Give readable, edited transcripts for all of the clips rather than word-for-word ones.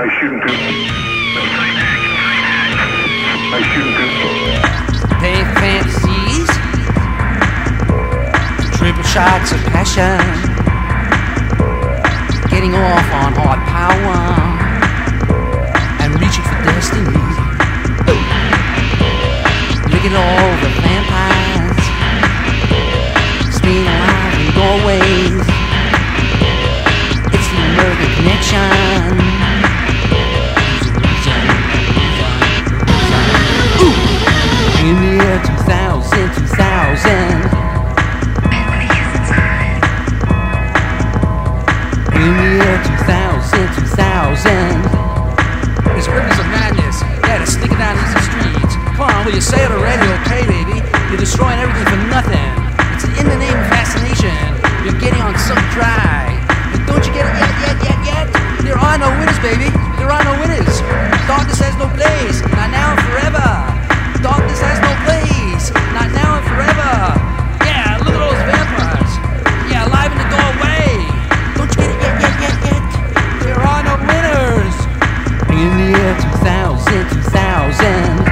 I shouldn't do. I shouldn't do. Pay fantasies, triple shots of passion, getting off on hard power, and reaching for destiny. Look at all the vampires, staying alive in doorways. It's the American connection. In the year 2000, 2000. In the year 2000, 2000. These rivers of madness, yeah, they're sneaking down these streets. Come on, will you say it already? Okay, baby. You're destroying everything for nothing. It's in the name of fascination. You're getting on some dry. And don't you get it yet? There are no winners, baby. There are no winners. Darkness has no place. Not now and forever. Darkness has no place. Not now and forever. Yeah, look at those vampires. Yeah, alive in the doorway. Don't you get it yet? There are no winners. In the year 2000, 2000.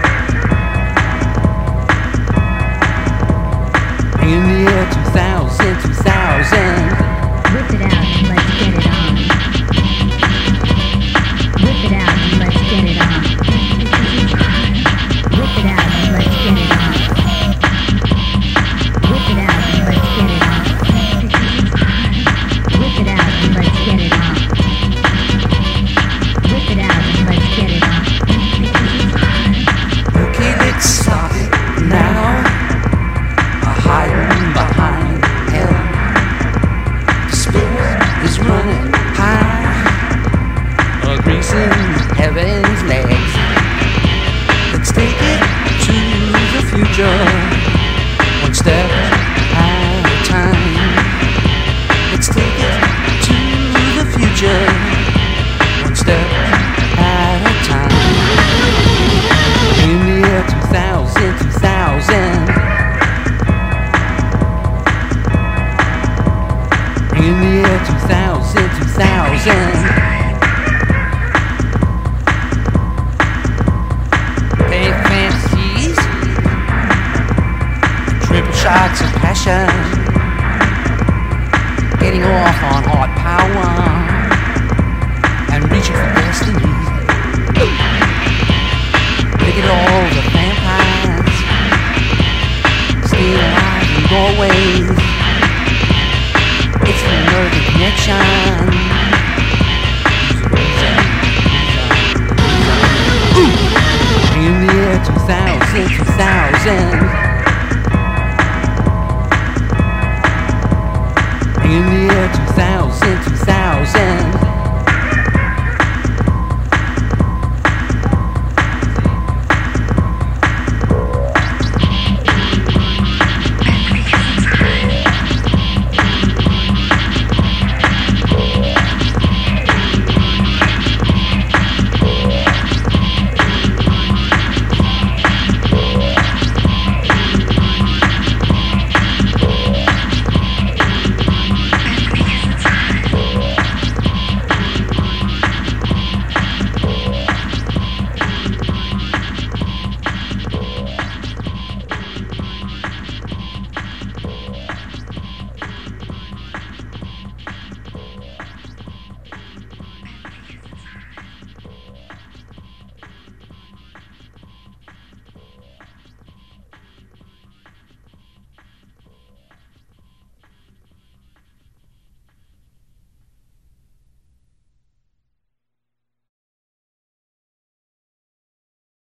In the year 2000, 2000. Whip it out and let's get it on. Whip it out and let's get it on. Whip it out and let's get it on. Whip it out and let's get it on. Whip it out and let's get it on. Whip it out and let's get it on. Okay, let's stop it now. Hiding behind hell. The spirit is running high, greasing heaven's legs. Let's take it to the future, one step at a time. Let's take it to the future, one step at a time. In the year 2000, 2000. In the year 2000, 2000. Pay fantasies, triple shots of passion, getting off on hard